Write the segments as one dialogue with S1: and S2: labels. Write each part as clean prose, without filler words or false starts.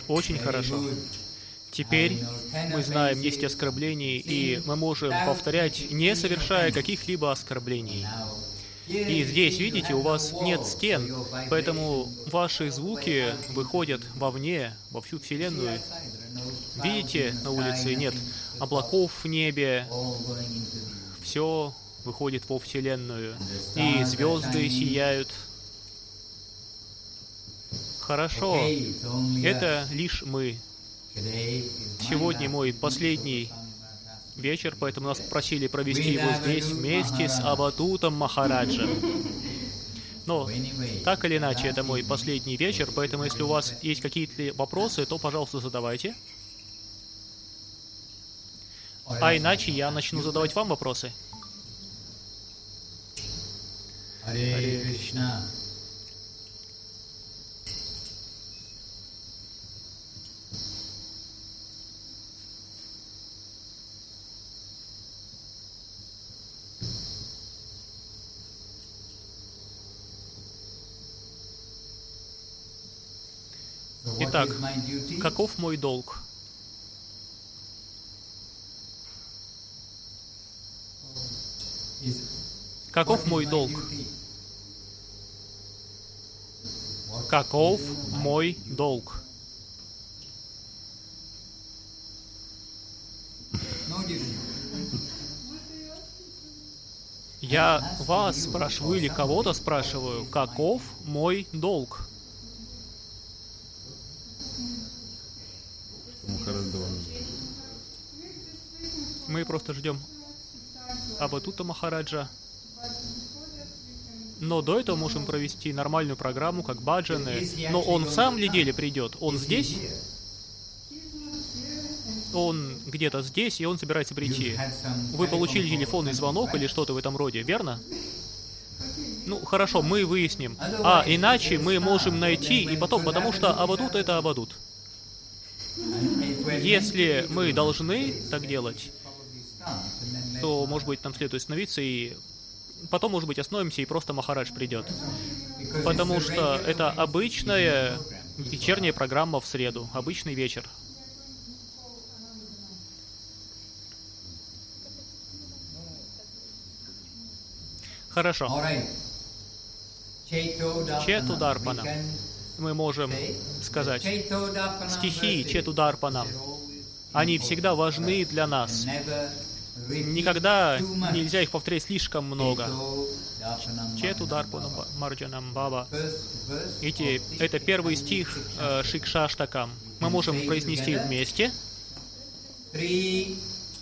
S1: Очень хорошо. Теперь мы знаем, есть оскорбления, и мы можем повторять, не совершая каких-либо оскорблений. И здесь, видите, у вас нет стен, поэтому ваши звуки выходят вовне, во всю Вселенную. Видите, на улице нет облаков в небе, все выходит во Вселенную, и звезды сияют. Хорошо, это лишь мы. Сегодня мой последний вечер, поэтому нас просили провести его здесь вместе с Авадутом Махараджем. Но так или иначе, это мой последний вечер, поэтому если у вас есть какие-то вопросы, то, пожалуйста, задавайте. А иначе я начну задавать вам вопросы. Харе Кришна. Итак, каков мой долг? Каков мой долг? Каков мой долг? Я вас спрашиваю или кого-то спрашиваю, каков мой долг? Мы просто ждем Авадута Махараджа. Но до этого можем провести нормальную программу, как баджаны. Но он в самом ли деле придет? Он здесь? Он где-то здесь, и он собирается прийти. Вы получили телефонный звонок или что-то в этом роде, верно? Ну, хорошо, мы выясним. А иначе мы можем найти, и потом, потому что Авадут — это Авадут. Если мы должны так делать, то, может быть, нам следует остановиться, и потом, может быть, остановимся, и просто Махарадж придет. Потому что это обычная вечерняя программа в среду, обычный вечер. Хорошо. Четударпана. Мы можем сказать, стихи Четударпана, они всегда важны для нас. Никогда нельзя их повторять слишком много. Четударпана Марджанам Баба. Это первый стих Шикшаштакам. Мы можем произнести вместе. 3,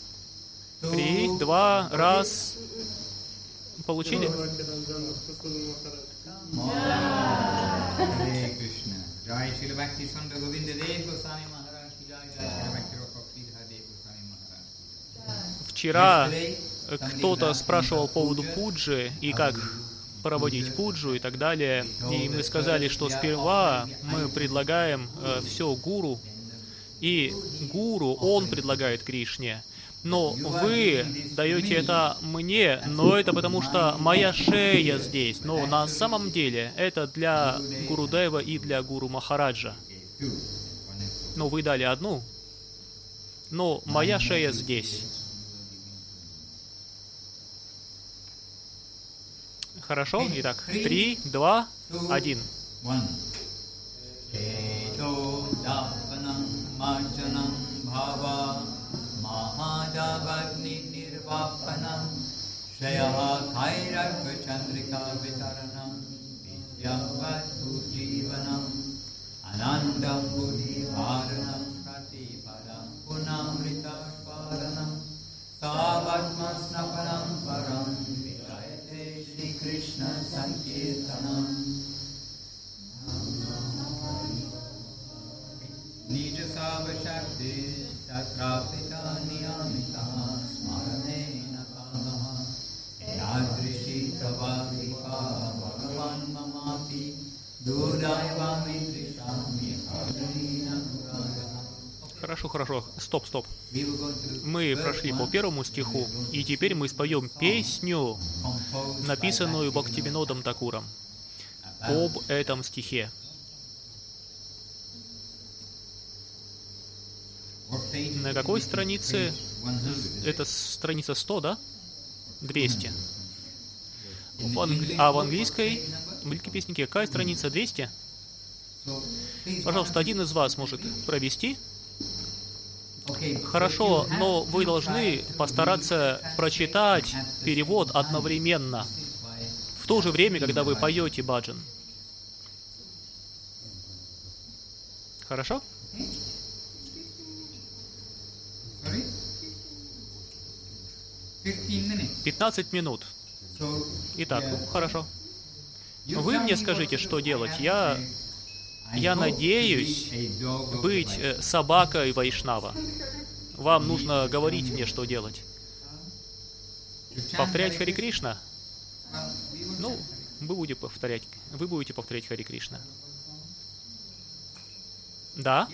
S1: 2, раз. Получили? Вчера кто-то спрашивал по поводу пуджи и как проводить пуджу и так далее. И мы сказали, что сперва мы предлагаем все гуру. И гуру, он предлагает Кришне. Но вы даете это мне, но это потому что моя шея здесь. Но на самом деле это для Гурудева и для Гуру Махараджа. Но вы дали одну, но моя шея здесь. Хорошо? Итак, 3, 2, 1.
S2: Mahadavagni nirvapanam Shreya Kairakva Chandrika Vitaranam Vidyavatu Jivanam Anandam Buddhi Varanam Pratipadam Punamrita Svaranam Savatma Snapanam Param Vijayate Shri Krishna Sankirtanam Nija Savashakti Tatrapita Niyamita Smaranena Kalaha Yadrishi Tavavipa Bhagavan Mamapi Dudaiva Mitrishami Kadrina Guraya.
S1: Хорошо, хорошо. Стоп. Мы прошли по первому стиху, и теперь мы споем песню, написанную Бхактивинодом Такуром, об этом стихе. На какой странице? Это страница 100, да? 200. А в английской мультипеснике какая страница? 200? Пожалуйста, один из вас может провести. Хорошо, но вы должны постараться прочитать перевод одновременно, в то же время, когда вы поете баджан. Хорошо? 15 минут. Итак, хорошо. Вы мне скажите, что делать. Я надеюсь быть собакой Вайшнава. Вам нужно говорить мне, что делать. Повторять Хари Кришна? Ну, вы будете повторять Хари Кришна. Да?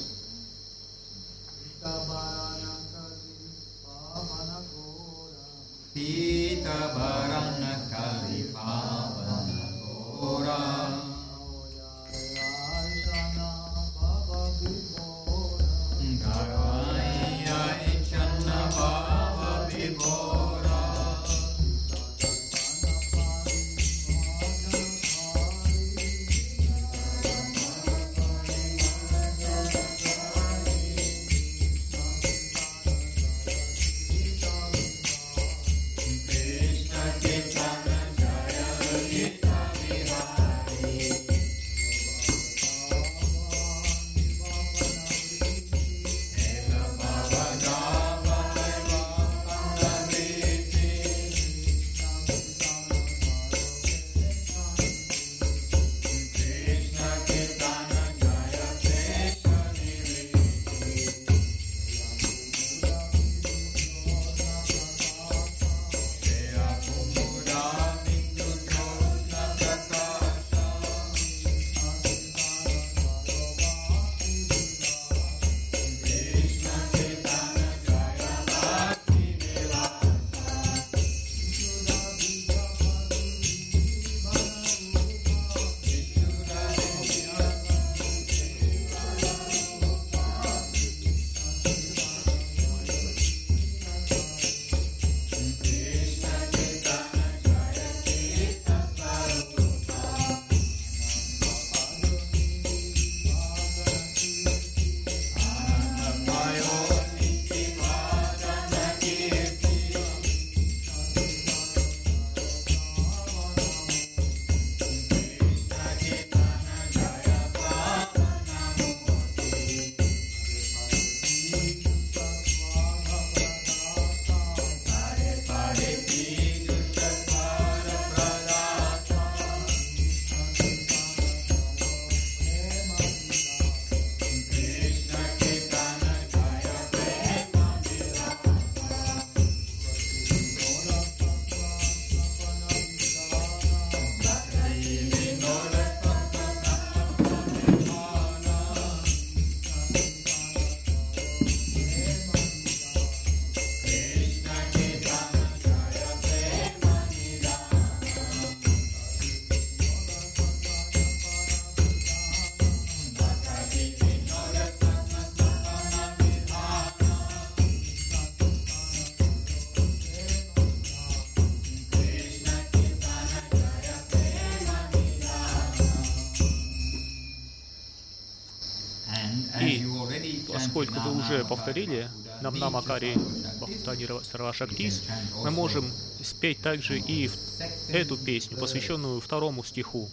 S1: Поскольку вы уже повторили Намнамакари Бхактани Сарвашактис, мы можем спеть также и эту песню, посвященную 2 стиху.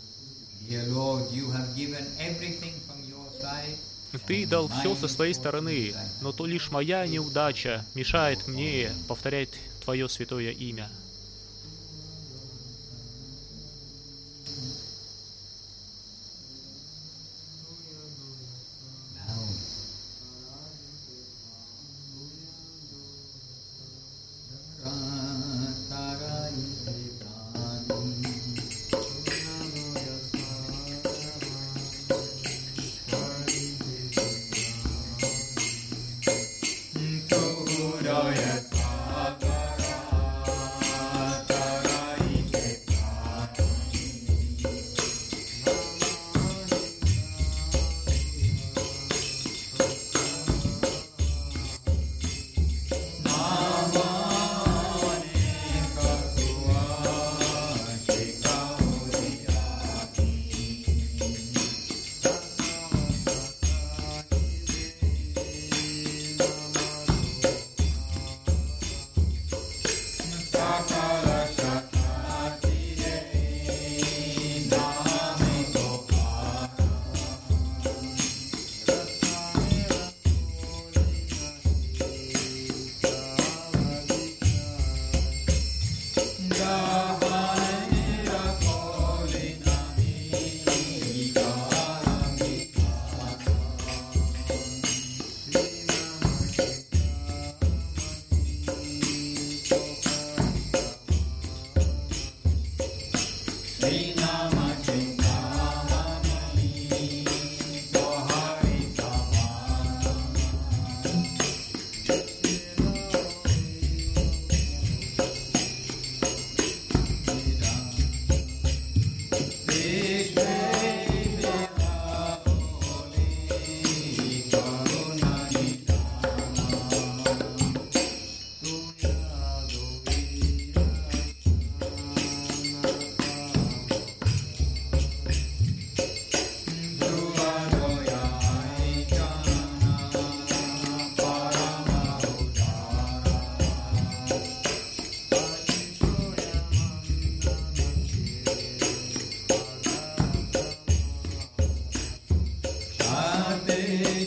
S1: Ты дал все со своей стороны, но то лишь моя неудача мешает мне повторять Твое святое имя.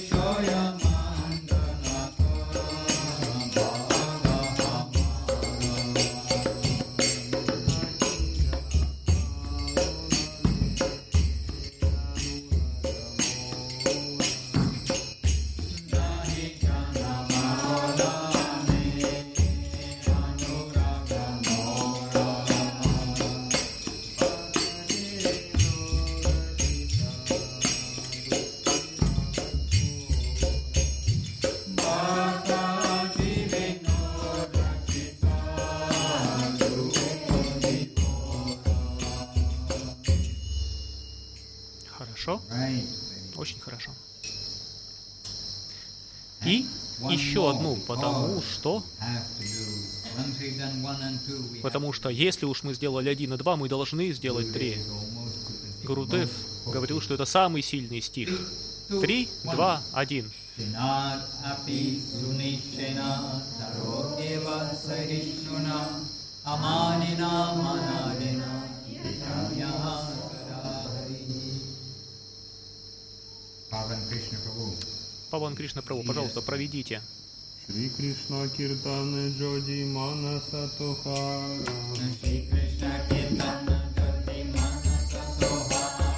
S1: Хорошо? Очень хорошо. И еще одну, потому что если уж мы сделали 1 и 2, мы должны сделать 3. Гурудев говорил, что это самый сильный стих. 3, 2, 1. Паван Кришна Прабху, пожалуйста, проведите.
S3: Шри Кришна Киртане Джоди Манаса Тухара. Шри Кришна Киртане Джоди Манаса Тухара.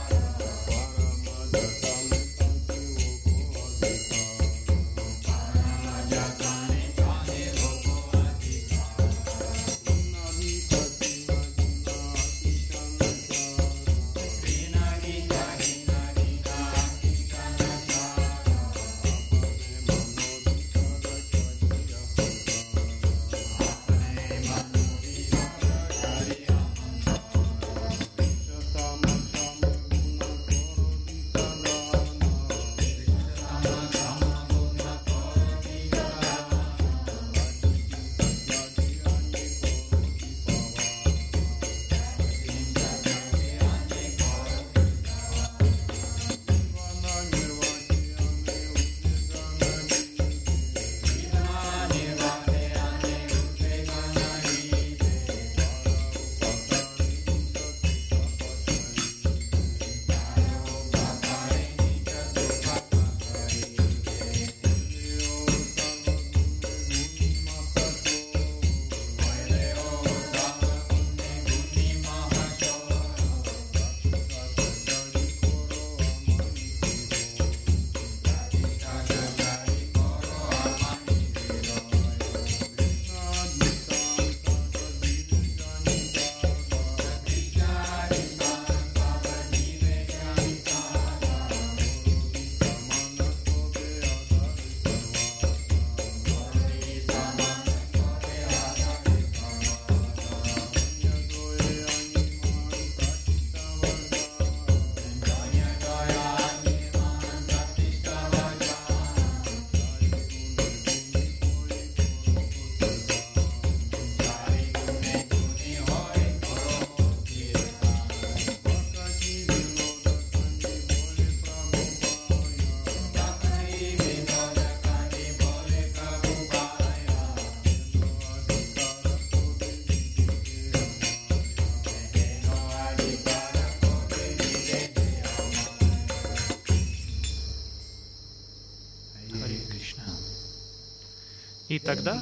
S1: И тогда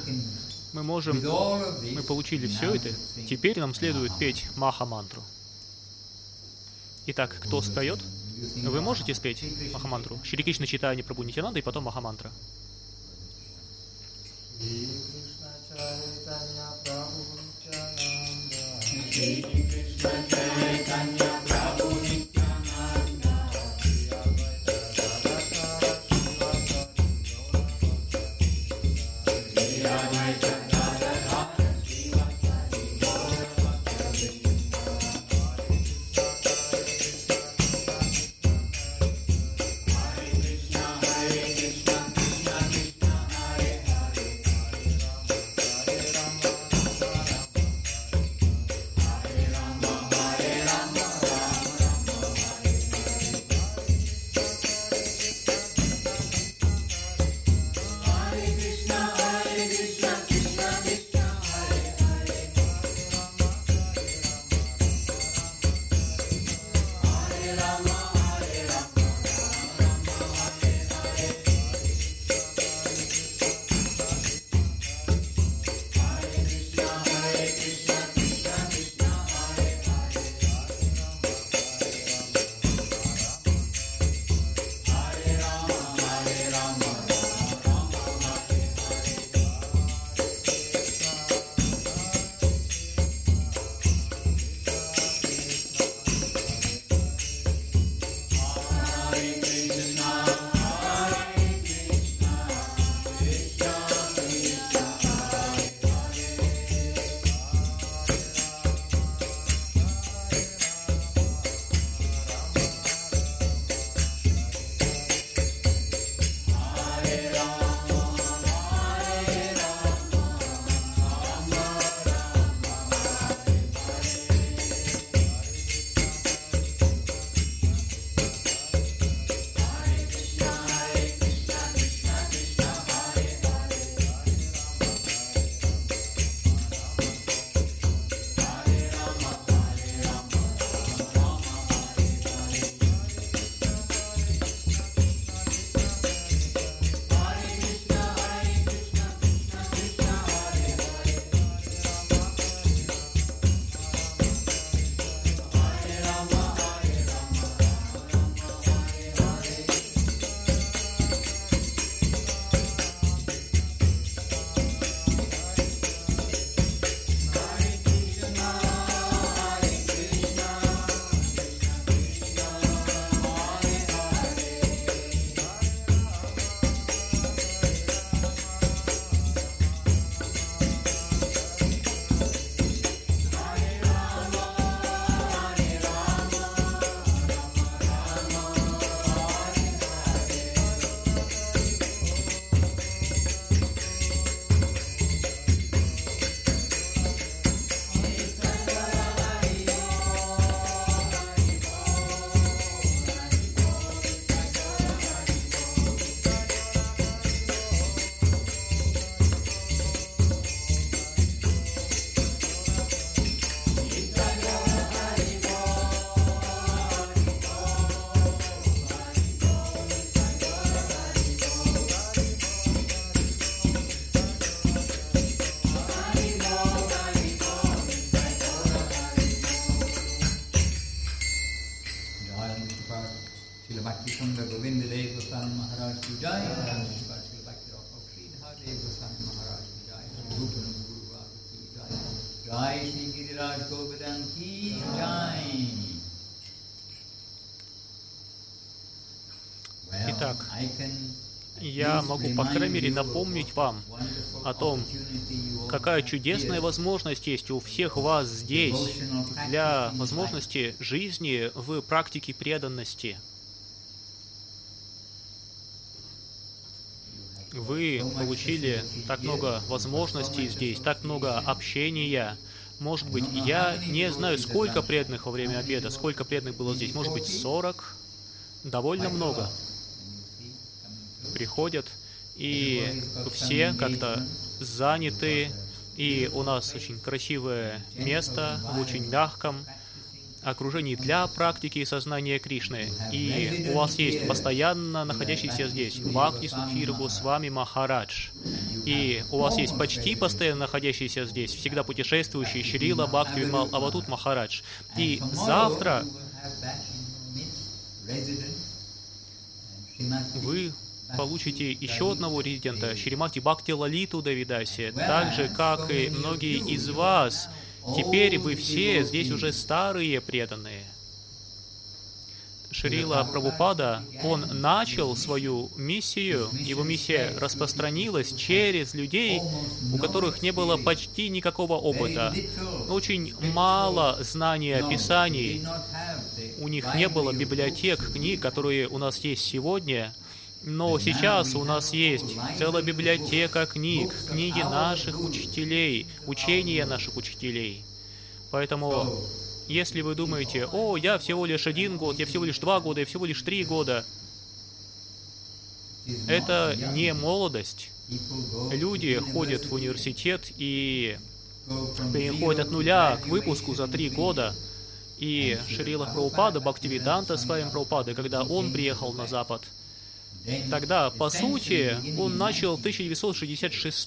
S1: мы получили все это, теперь нам следует петь Маха-мантру. Итак, кто споет? Вы можете спеть Маха-мантру? Шри Кришна Чайтанья Прабху Нитьянанда и потом Маха-мантра.
S3: Hare
S1: Итак, я могу, по крайней мере, напомнить вам о том, какая чудесная возможность есть у всех вас здесь для возможности жизни в практике преданности. Вы получили так много возможностей здесь, так много общения. Может быть, я не знаю, сколько преданных во время обеда, сколько преданных было здесь. Может быть, 40? Довольно много. Приходят, и все как-то заняты, и у нас очень красивое место в очень мягком окружении для практики сознания Кришны. И у вас есть постоянно находящийся здесь Бхакти Судхира Госвами Махарадж. И у вас есть почти постоянно находящийся здесь, всегда путешествующий Шрила Бхактивимал Авадут Махарадж. И завтра вы получите еще одного резидента, Шримати Бхакти Лалиту Давидаси, так же, как и многие из вас. Теперь вы все здесь уже старые преданные. Шрила Прабхупада, он начал свою миссию, его миссия распространилась через людей, у которых не было почти никакого опыта, очень мало знаний Писаний, у них не было библиотек, книг, которые у нас есть сегодня. Но сейчас у нас есть целая библиотека книг, книги наших учителей, учения наших учителей. Поэтому, если вы думаете, о, я всего лишь 1 год, я всего лишь 2 года, я всего лишь 3 года, это не молодость. Люди ходят в университет и переходят от нуля к выпуску за 3 года. И Шрила Прабхупада, Бхактивиданта Свами Прабхупада, когда он приехал на Запад, тогда, по сути, он начал в 1966,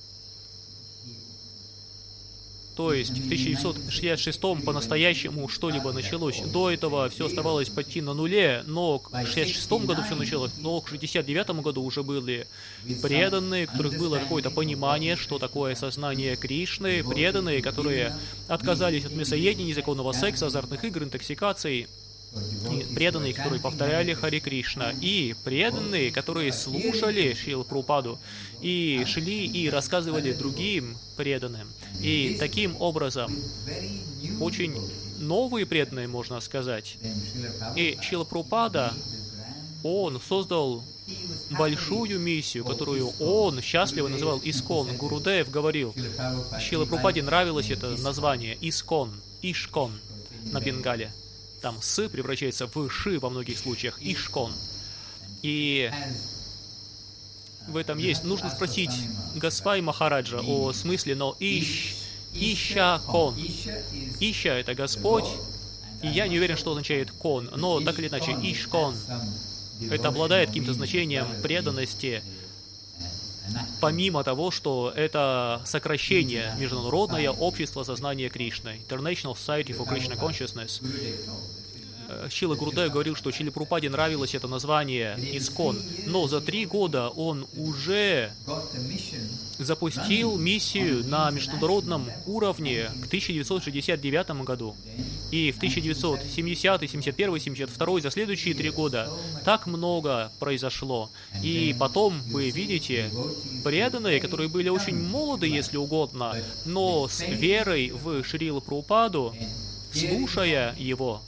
S1: то есть в 1966 по-настоящему что-либо началось. До этого все оставалось почти на нуле, но в 1966 году все началось, но к 1969 году уже были преданные, у которых было какое-то понимание, что такое сознание Кришны, преданные, которые отказались от мясоедения, незаконного секса, азартных игр, интоксикаций, и преданные, которые повторяли Хари Кришна, и преданные, которые слушали Шрилу Прабхупаду, и шли и рассказывали другим преданным. И таким образом, очень новые преданные, можно сказать. И Шрила Прабхупада, он создал большую миссию, которую он счастливо называл Искон. Гурудев говорил, Шриле Прабхупаде нравилось это название Искон, Ишкон на бенгале. Там «с» превращается в «ши» во многих случаях, «ишкон». И в этом есть. Нужно спросить Госвами Махараджа о смысле, но «ища-кон». «Ища» — это Господь, и я не уверен, что означает «кон», но так или иначе «ишкон». Это обладает каким-то значением преданности, помимо того, что это сокращение Международное общество сознания Кришны, International Society for Krishna Consciousness. Шрила Гурудев говорил, что Шриле Прабхупаде нравилось это название Искон, но за 3 года он уже запустил миссию на международном уровне к 1969 году. И в 1970, 71, 72, за следующие 3 года так много произошло. И потом вы видите преданные, которые были очень молоды, если угодно, но с верой в Шрилу Прабхупаду, слушая его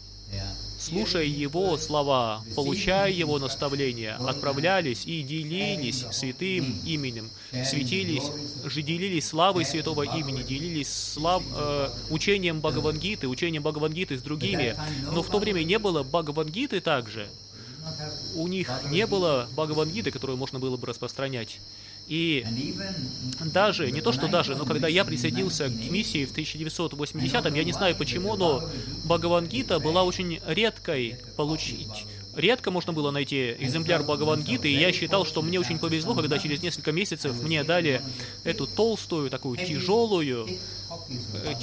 S1: слова, получая его наставления, отправлялись и делились святым именем, делились славой святого имени, делились учением Бхагавад-гиты с другими. Но в то время не было Бхагавад-гиты также. У них не было Бхагавад-гиты, которую можно было бы распространять. И даже, не то что даже, но когда я присоединился к миссии в 1980-м, я не знаю почему, но Бхагавад-гита была очень редкой получить. Редко можно было найти экземпляр Бхагавад-гиты, и я считал, что мне очень повезло, когда через несколько месяцев мне дали эту толстую, такую тяжелый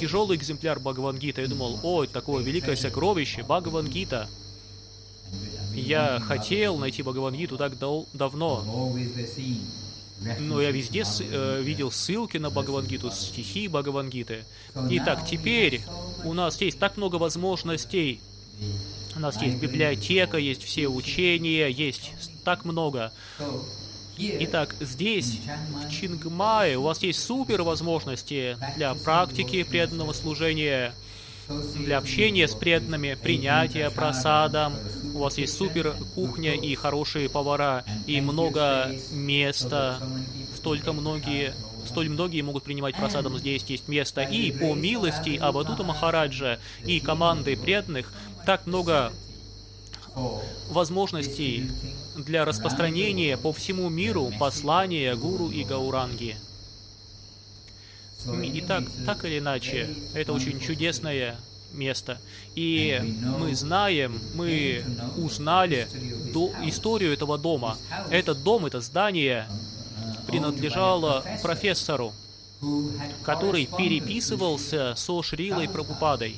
S1: экземпляр Бхагавад-гиты. Я думал, ой, такое великое сокровище, Бхагавад-гита. Я хотел найти Бхагавад-гиту так давно, но я везде видел ссылки на Бхагавад-гиту, стихи Бхагавад-гиты. Итак, теперь у нас есть так много возможностей. У нас есть библиотека, есть все учения, есть так много. Итак, здесь, в Чингмае, у вас есть супер возможности для практики преданного служения, для общения с преданными, принятия прасадам. У вас есть супер кухня и хорошие повара, и много места. Столь многие могут принимать прасадам, здесь есть место. И по милости Авадута Махараджа и команды преданных, так много возможностей для распространения по всему миру послания Гуру и Гауранги. Итак, так или иначе, это очень чудесное место. И мы узнали историю этого дома. Этот дом, это здание принадлежало профессору, который переписывался со Шрилой Прабхупадой.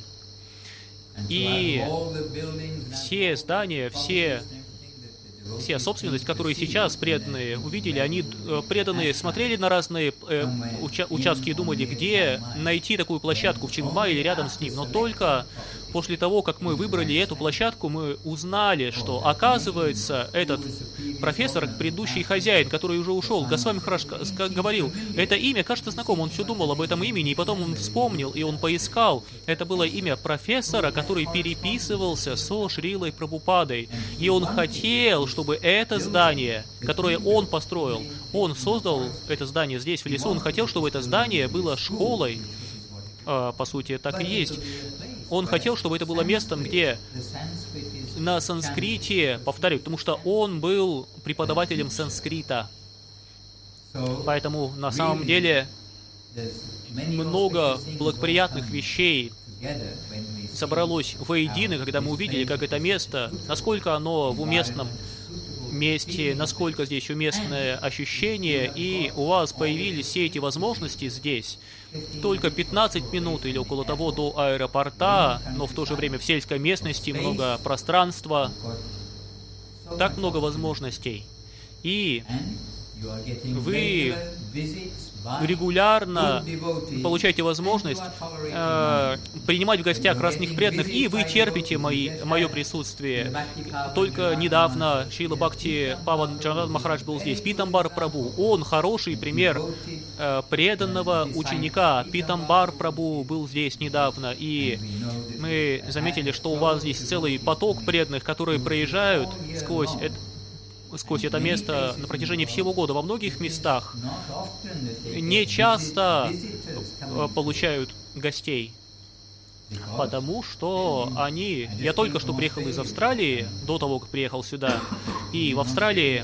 S1: И все здания, все собственность, которые сейчас преданные увидели, они преданные смотрели на разные участки и думали, где найти такую площадку в Чингмае или рядом с ним. Но только после того, как мы выбрали эту площадку, мы узнали, что, оказывается, этот профессор, предыдущий хозяин, который уже ушел, Госвами Махарадж говорил, это имя кажется знакомым, он все думал об этом имени, и потом он вспомнил, и он поискал. Это было имя профессора, который переписывался со Шрилой Прабхупадой. И он хотел, чтобы это здание, которое он построил, он создал это здание здесь, в лесу, он хотел, чтобы это здание было школой. По сути, так и есть. Он хотел, чтобы это было местом, где на санскрите, повторю, потому что он был преподавателем санскрита. Поэтому на самом деле много благоприятных вещей собралось воедино, когда мы увидели, как это место, насколько оно в уместном месте, насколько здесь уместное ощущение, и у вас появились все эти возможности здесь. Только 15 минут или около того до аэропорта, но в то же время в сельской местности много пространства, так много возможностей. И вы регулярно получаете возможность принимать в гостях разных преданных, и вы терпите мое присутствие. Только недавно Шрила Бхакти Паван Джаганат Махарадж был здесь. Питамбар Прабху, он хороший пример преданного ученика. Питамбар Прабху был здесь недавно, и мы заметили, что у вас здесь целый поток преданных, которые проезжают сквозь это место на протяжении всего года. Во многих местах не часто получают гостей, потому что Я только что приехал из Австралии, до того, как приехал сюда, и в Австралии...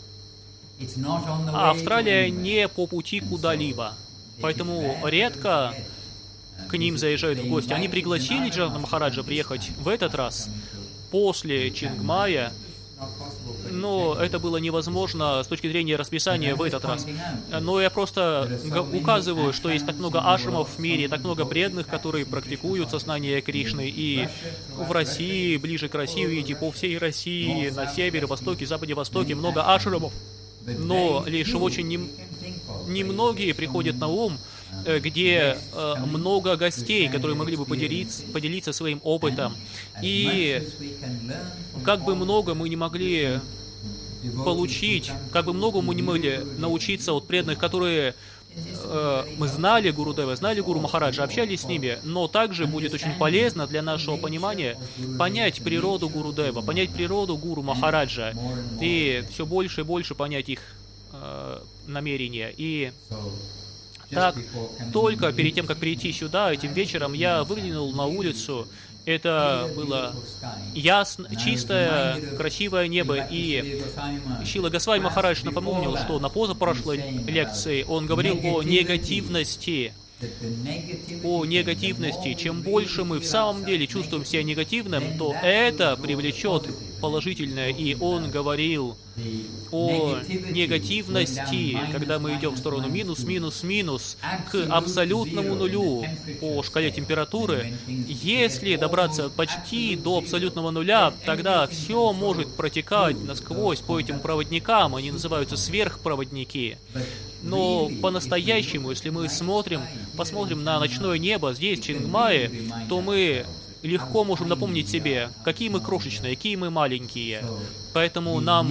S1: Австралия не по пути куда-либо, поэтому редко к ним заезжают в гости. Они пригласили Джаганат Махараджа приехать в этот раз, после Чингмая, но это было невозможно с точки зрения расписания в этот раз. Но я просто указываю, что есть так много ашрамов в мире, так много преданных, которые практикуют сознание Кришны. И в России, ближе к России, видите, по всей России, на севере, востоке, западе, востоке много ашрамов. Но лишь очень немногие приходят на ум, где много гостей, которые могли бы поделиться своим опытом. И как бы много мы не могли получить, как бы много мы не могли научиться от преданных, которые мы знали Гурудева, знали Гуру Махараджа, общались с ними, но также будет очень полезно для нашего понимания понять природу Гурудева, понять природу Гуру Махараджа и все больше и больше понять их намерения. И так, только перед тем, как прийти сюда, этим вечером я выглянул на улицу. Это было чистое, красивое небо, и Шрила Госвами Махарадж напомнил, что на позапрошлой лекции он говорил о негативности о негативности. Чем больше мы в самом деле чувствуем себя негативным, то это привлечет положительное. И он говорил о негативности, когда мы идем в сторону минус, минус, минус, к абсолютному нулю по шкале температуры. Если добраться почти до абсолютного нуля, тогда все может протекать насквозь по этим проводникам, они называются сверхпроводники. Но по-настоящему, если мы посмотрим на ночное небо здесь, в Чингмае, то мы легко можем напомнить себе, какие мы крошечные, какие мы маленькие. Поэтому нам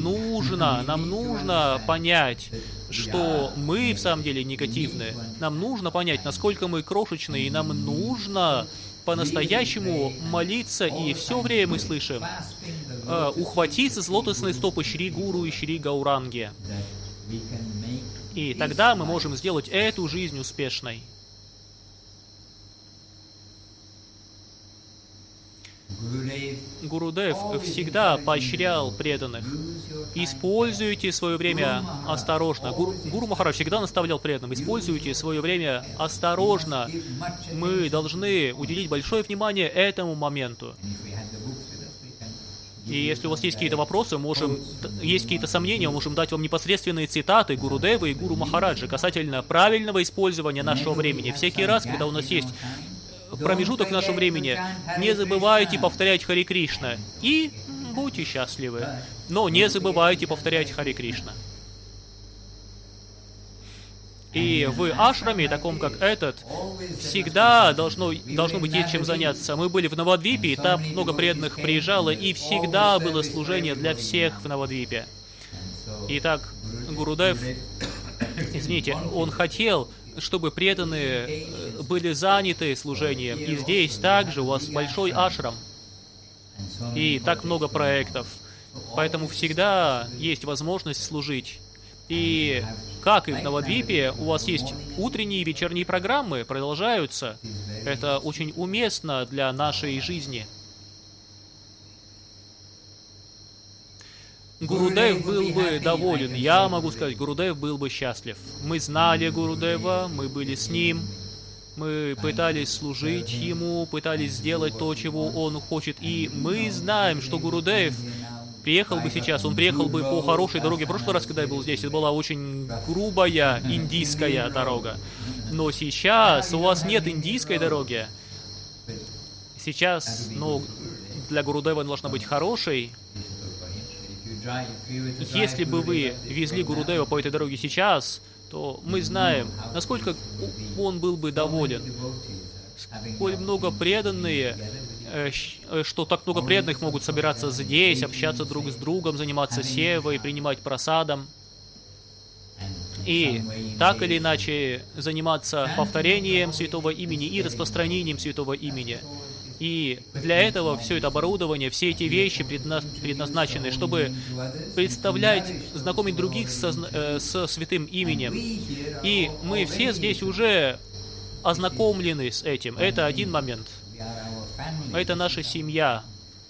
S1: нужно понять, что мы в самом деле негативны. Нам нужно понять, насколько мы крошечные, и нам нужно по-настоящему молиться, и все время мы слышим ухватиться с лотосной стопы Шри Гуру и Шри Гауранги. И тогда мы можем сделать эту жизнь успешной. Гурудев всегда поощрял преданных. Используйте свое время осторожно. Гуру Махарадж всегда наставлял преданным. Используйте свое время осторожно. Мы должны уделить большое внимание этому моменту. И если у вас есть какие-то вопросы, есть какие-то сомнения, мы можем дать вам непосредственные цитаты Гурудева и Гуру Махараджа касательно правильного использования нашего времени. Всякий раз, когда у нас есть промежуток в нашем времени, не забывайте повторять Харе Кришна и будьте счастливы. Но не забывайте повторять Харе Кришна. И в ашраме, таком как этот, всегда должно быть есть чем заняться. Мы были в Навадвипе, и там много преданных приезжало, и всегда было служение для всех в Навадвипе. Итак, Гурудев, он хотел, чтобы преданные были заняты служением. И здесь также у вас большой ашрам, и так много проектов. Поэтому всегда есть возможность служить. И как и в Навадвипе, у вас есть утренние и вечерние программы, продолжаются. Это очень уместно для нашей жизни. Гурудев был бы доволен. Я могу сказать, Гурудев был бы счастлив. Мы знали Гурудева, мы были с ним, мы пытались служить ему, пытались сделать то, чего он хочет. И мы знаем, что Гурудев приехал бы сейчас, он приехал бы по хорошей дороге. В прошлый раз, когда я был здесь, это была очень грубая индийская дорога. Но сейчас у вас нет индийской дороги. Сейчас, для Гурудева она должна быть хорошей. Если бы вы везли Гурудева по этой дороге сейчас, то мы знаем, насколько он был бы доволен. Сколь много преданные, что так много преданных могут собираться здесь, общаться друг с другом, заниматься севой, принимать прасадом. И так или иначе заниматься повторением святого имени и распространением святого имени. И для этого все это оборудование, все эти вещи предназначены, чтобы представлять, знакомить других со святым именем. И мы все здесь уже ознакомлены с этим. Это один момент. Это наша семья.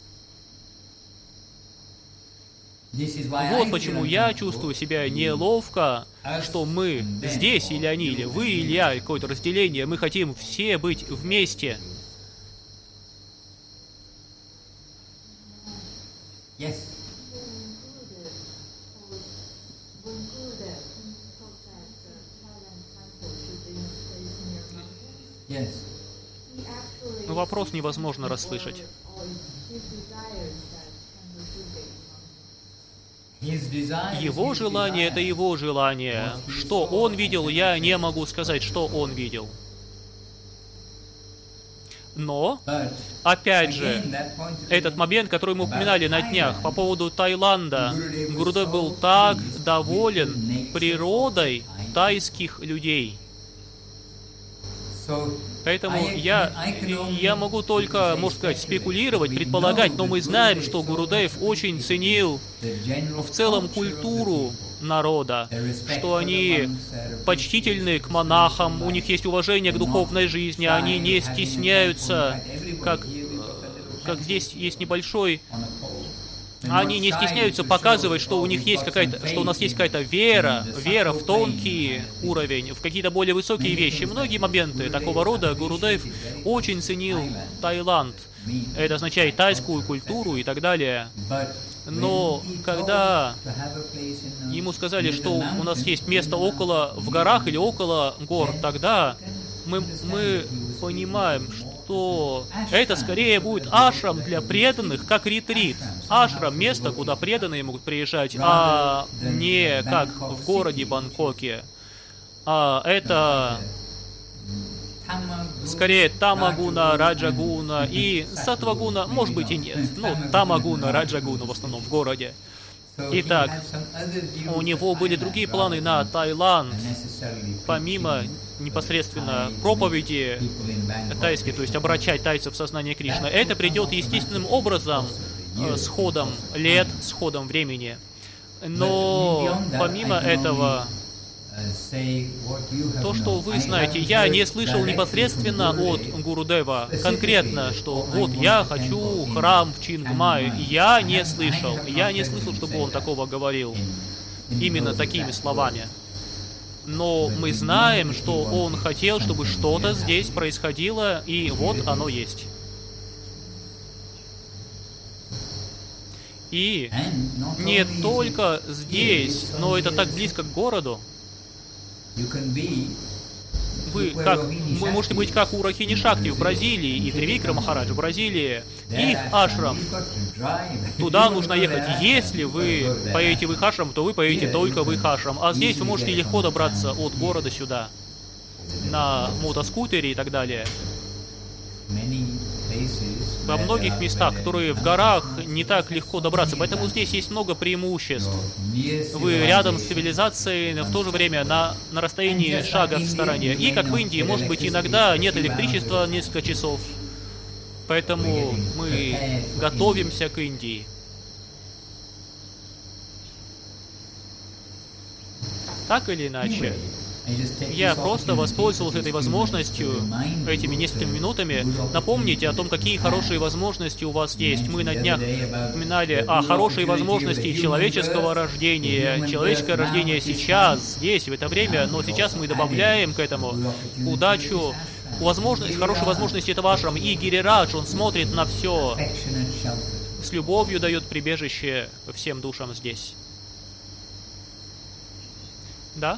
S1: Вот почему я чувствую себя неловко, что мы здесь, или они, или вы, или я, какое-то разделение. Мы хотим все быть вместе. Но вопрос невозможно расслышать. Его желание — это его желание. Что он видел, я не могу сказать, что он видел. Но, опять же, этот момент, который мы упоминали на днях по поводу Таиланда, Гурудев был так доволен природой тайских людей. Поэтому я могу только, можно сказать, спекулировать, предполагать, но мы знаем, что Гурудев очень ценил в целом культуру народа, что они почтительны к монахам, у них есть уважение к духовной жизни, они не стесняются, как здесь есть небольшой Они не стесняются показывать, что у них есть что у нас есть какая-то вера в тонкий уровень, в какие-то более высокие вещи. Многие моменты такого рода Гурудев очень ценил Таиланд. Это означает тайскую культуру и так далее. Но когда ему сказали, что у нас есть место в горах или около гор, тогда мы понимаем, что это скорее будет ашрам для преданных, как ретрит. Ашрам — место, куда преданные могут приезжать, а не как в городе Бангкоке. Это скорее Тамагуна, Раджагуна и Сатвагуна, может быть и нет. Ну, Тамагуна, Раджагуна в основном в городе. Итак, у него были другие планы на Таиланд, помимо непосредственно проповеди тайской, то есть обращать тайцев в сознание Кришны. Это придет естественным образом с ходом лет, с ходом времени. Но помимо этого, то, что вы знаете, я не слышал непосредственно от Гурудева конкретно, что вот я хочу храм в Чингмае. Я не слышал, чтобы он такого говорил, именно такими словами. Но мы знаем, что он хотел, чтобы что-то здесь происходило, и вот оно есть. И не только здесь, но это так близко к городу. Вы можете быть как у Рахини Шакти в Бразилии и Тривикра Махарадж в Бразилии. Их ашрам. Туда нужно ехать. Если вы поедете в их ашрам, то вы поедете только в их ашрам. А здесь вы можете легко добраться от города сюда. На мотоскутере и так далее. Во многих местах, которые в горах, не так легко добраться. Поэтому здесь есть много преимуществ. Вы рядом с цивилизацией, но в то же время на расстоянии шага в стороне. И как в Индии, может быть, иногда нет электричества несколько часов. Поэтому мы готовимся к Индии. Так или иначе, я просто воспользовался этой возможностью, этими несколькими минутами, напомнить о том, какие хорошие возможности у вас есть. Мы на днях упоминали о хорошей возможности человеческого рождения. Человеческое рождение сейчас, здесь, в это время, но сейчас мы добавляем к этому удачу, хорошую возможность этого ашрама. И Гирирадж, он смотрит на все, с любовью дает прибежище всем душам здесь. Да?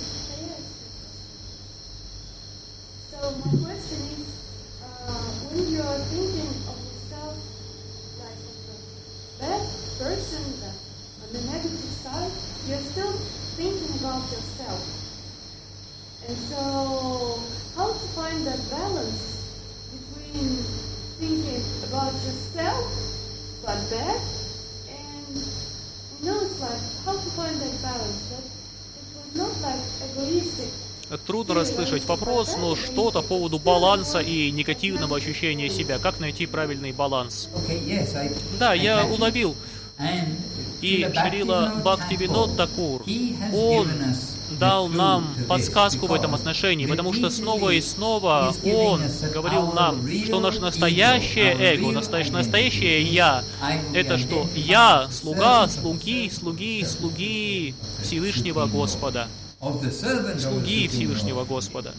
S4: So my question is, when you are thinking of yourself like a bad person, on the negative side, you're still thinking about yourself. And so, how to find that balance between thinking about yourself, but bad, and it's like, how to find that balance, that it was not like egoistic.
S1: Трудно расслышать вопрос, но что-то по поводу баланса и негативного ощущения себя. Как найти правильный баланс? Да, я уловил. И Шрила Бхактивинод Такур, он дал нам подсказку в этом отношении, потому что снова и снова он говорил нам, что наше настоящее эго, настоящее я, это что? Я слуга, слуги Всевышнего Господа. Слуги Всевышнего Господа.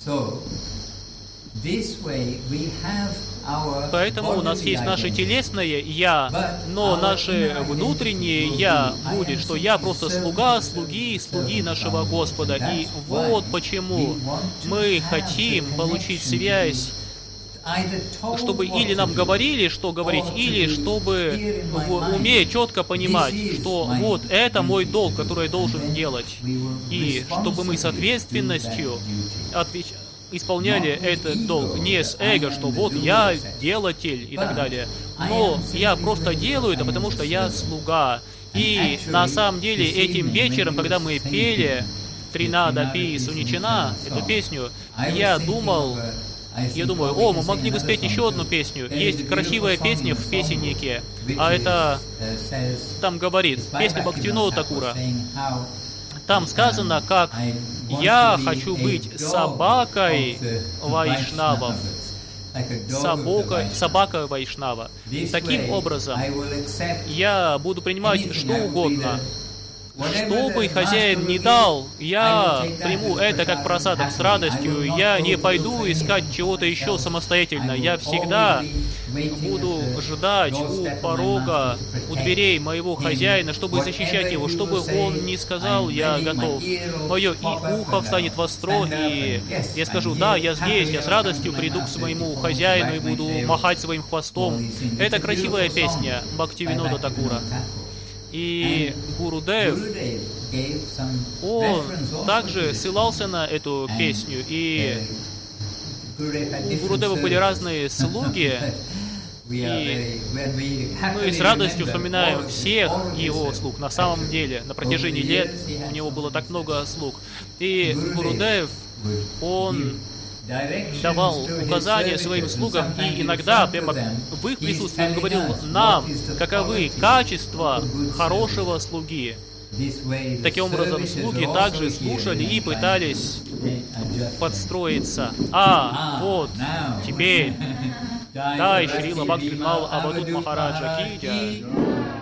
S1: Поэтому у нас есть наше телесное «я», но наше внутреннее «я» будет, что я просто слуги нашего Господа. И вот почему мы хотим получить связь, чтобы или нам говорили, что говорить, или чтобы в уме четко понимать, что вот это мой долг, который я должен делать. И чтобы мы с ответственностью исполняли этот долг, не с эго, что вот я делатель и так далее. Но я просто делаю это, потому что я слуга. И на самом деле этим вечером, когда мы пели «Тринада Пи Суничина», эту песню, я думаю, мы могли бы спеть еще одну песню. Есть красивая песня в песеннике, а это там говорит, песня Бхактивинода Такура. Там сказано, как «я хочу быть собакой вайшнавов». собака Вайшнава. Таким образом, я буду принимать что угодно. Что бы хозяин ни дал, я приму это как просадок с радостью. Я не пойду искать чего-то еще самостоятельно. Я всегда буду ждать у порога, у дверей моего хозяина, чтобы защищать его. Что бы он ни сказал, я готов. Мое ухо встанет востро, и я скажу: да, я здесь, я с радостью приду к своему хозяину и буду махать своим хвостом. Это красивая песня Бхактивинода Такура. И Гурудев, он также ссылался на эту песню, и у Гурудева были разные слуги, и мы с радостью вспоминаем всех его слуг. На самом деле, на протяжении лет у него было так много слуг. И Гурудев, он давал указания своим слугам, и иногда прямо в их присутствии он говорил нам, каковы качества хорошего слуги. Таким образом, слуги также слушали и пытались подстроиться. Вот, теперь. Дай Шрила Бхактивинода Авадут Махараджа ки джай.